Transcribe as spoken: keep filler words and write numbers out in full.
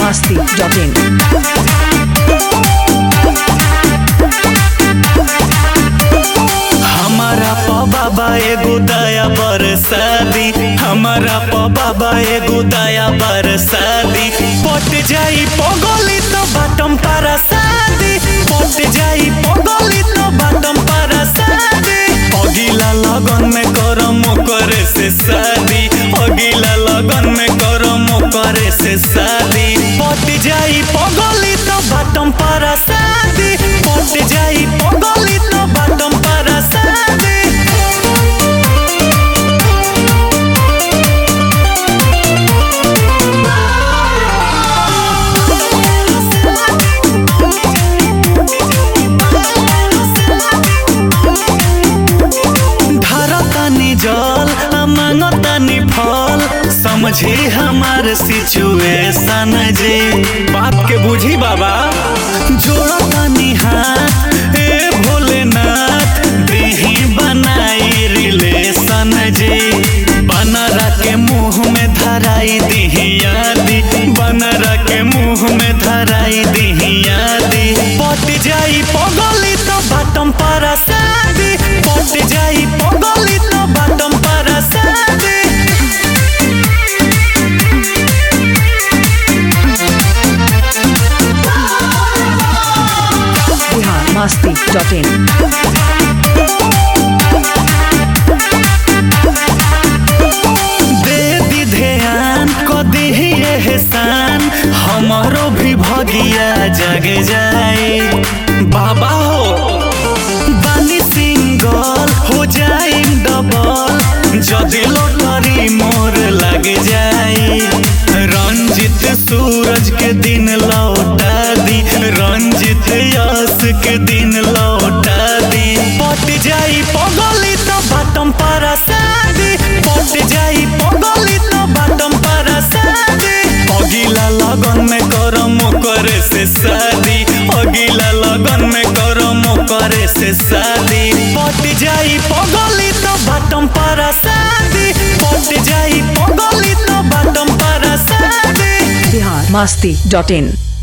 masti dot in. हमारा प बाबा एगो दया बरसादी, हमारा प बाबा एगो दया बरसादी। पट जाई पगली तो बाटम पारा शादी, पट जाई पगली तो बाटम पारा शादी। अगिला लगन में करम करे से शादी, अगिला लगन में करम करे से शादी। पट जाई पगली तो बाटम पारा शादी, पट जाई पगली तो बाटम पारा शादी। जल मांगतानी फल, समझी हमार सिचुएशन जी। बात के बुझी बाबा, जोड़तानी हाथ ए भोलेनाथ, देही बनाई रिलेशन जी। बनरा के मुंह में धराई दिहियादी, बनरा के मुंह में धराई दिहियादी। पट जाई पगली तो बाटम पारा शादी, पट जाई पगली तो बाटम पारा शादी। Bihar masti dot in. दे दी ध्यान को दी एहसान, हमारो भी भगिया जग जाए। बाबा हो बानी सिंगल हो जाए डबल, जदि लॉटरी मोर लग जाए। रंजित सूरज के दिन लौटा दी, रंजित यश के दिन लौटा दी। पट जाई पगली तो बाटम पारा शादी, पट जाई पगली तो बाटम पारा शादी। अगिला लगन में करम करे से शादी, अगिला लगन में करम करे से शादी। पट जाई पगली तो बाटम पारा शादी, पट जाई पगली तो बाटम पारा शादी। Bihar masti dot in.